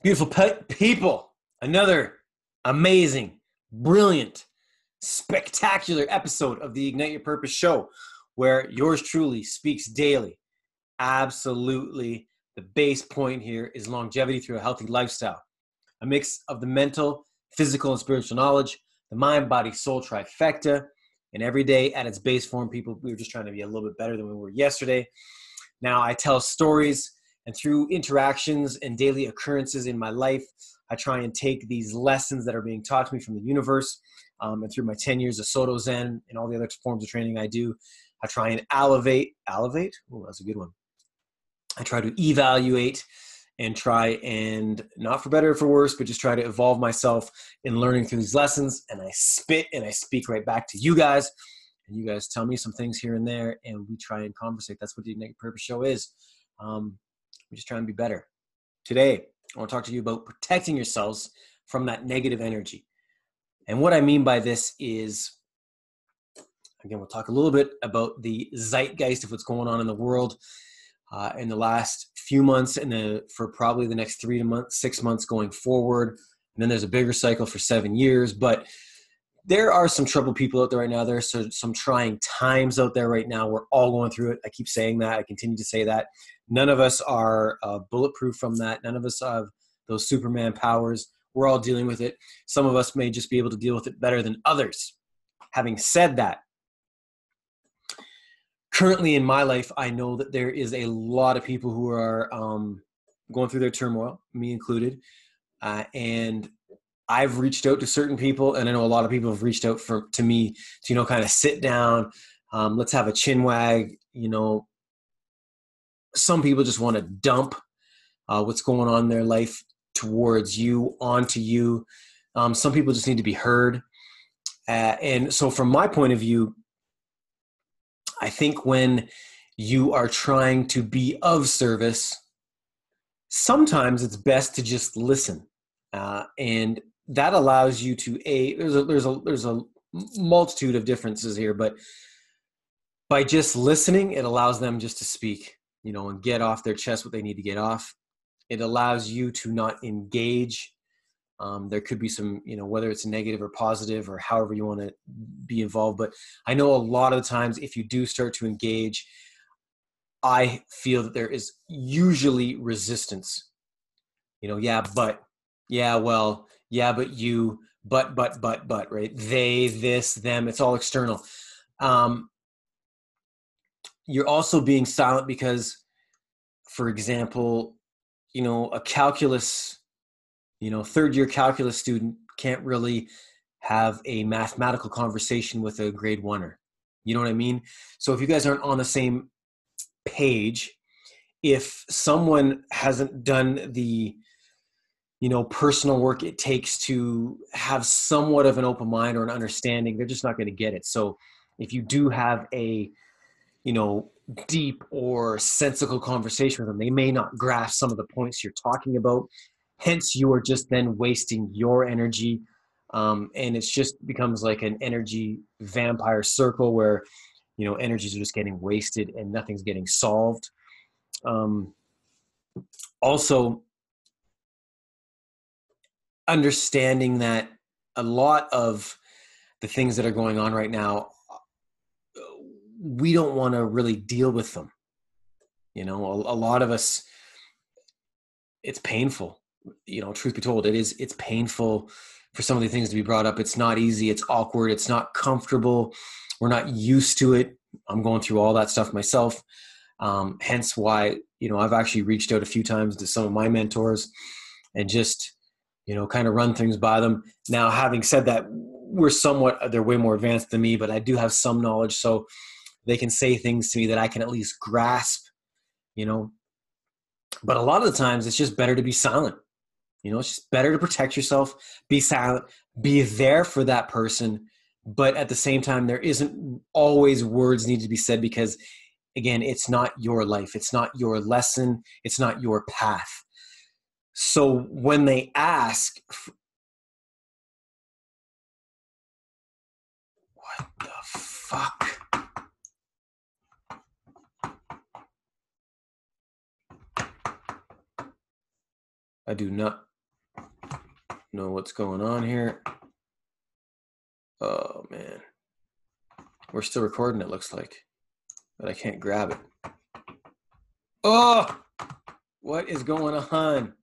Beautiful people, another amazing, brilliant, spectacular episode of the Ignite Your Purpose show where yours truly speaks daily. Absolutely. The base point here is longevity through a healthy lifestyle, a mix of the mental, physical, and spiritual knowledge, the mind, body, soul trifecta. And every day at its base form, people, we were just trying to be a little bit better than we were yesterday. Now I tell stories, and through interactions and daily occurrences in my life, I try and take these lessons that are being taught to me from the universe, and through my 10 years of Soto Zen and all the other forms of training I do, I try and elevate? Oh, that's a good one. I try to evaluate and try and, not for better or for worse, but just try to evolve myself in learning through these lessons. And I spit and I speak right back to you guys. And you guys tell me some things here and there, and we try and conversate. That's what the Ignite Your Purpose show is. We just try and be better. Today, I want to talk to you about protecting yourselves from that negative energy. And what I mean by this is, again, we'll talk a little bit about the zeitgeist of what's going on in the world in the last few months and for probably the next 6 months going forward. And then there's a bigger cycle for 7 years. But there are some troubled people out there right now. There are some trying times out there right now. We're all going through it. I keep saying that. I continue to say that. None of us are bulletproof from that. None of us have those Superman powers. We're all dealing with it. Some of us may just be able to deal with it better than others. Having said that, currently in my life, I know that there is a lot of people who are going through their turmoil, me included. And I've reached out to certain people, and I know a lot of people have reached out to me to, kind of sit down. Let's have a chin wag. Some people just want to dump what's going on in their life towards you, onto you. Some people just need to be heard. And so from my point of view, I think when you are trying to be of service, sometimes it's best to just listen. And that allows you to there's a multitude of differences here, but by just listening, it allows them just to speak, and get off their chest what they need to get off. It allows you to not engage. There could be some, whether it's negative or positive or however you want to be involved. But I know a lot of the times if you do start to engage, I feel that there is usually resistance. But you, but, right? They, this, them, it's all external. You're also being silent because, for example, a calculus, third-year calculus student can't really have a mathematical conversation with a grade oneer. You know what I mean? So if you guys aren't on the same page, if someone hasn't done the personal work it takes to have somewhat of an open mind or an understanding, they're just not going to get it. So if you do have a, deep or sensical conversation with them, they may not grasp some of the points you're talking about. Hence, you are just then wasting your energy. And it's just becomes like an energy vampire circle where, energies are just getting wasted and nothing's getting solved. Also, understanding that a lot of the things that are going on right now, we don't want to really deal with them. A lot of us, it's painful. Truth be told, it's painful for some of the things to be brought up. It's not easy. It's awkward. It's not comfortable. We're not used to it. I'm going through all that stuff myself. Hence why, I've actually reached out a few times to some of my mentors and just, kind of run things by them. Now, having said that, they're way more advanced than me, but I do have some knowledge, so they can say things to me that I can at least grasp, But a lot of the times it's just better to be silent. It's just better to protect yourself, be silent, be there for that person. But at the same time, there isn't always words need to be said because, again, it's not your life. It's not your lesson. It's not your path. So when they ask, what the fuck? I do not know what's going on here. Oh, man. We're still recording, it looks like. But I can't grab it. Oh! What is going on?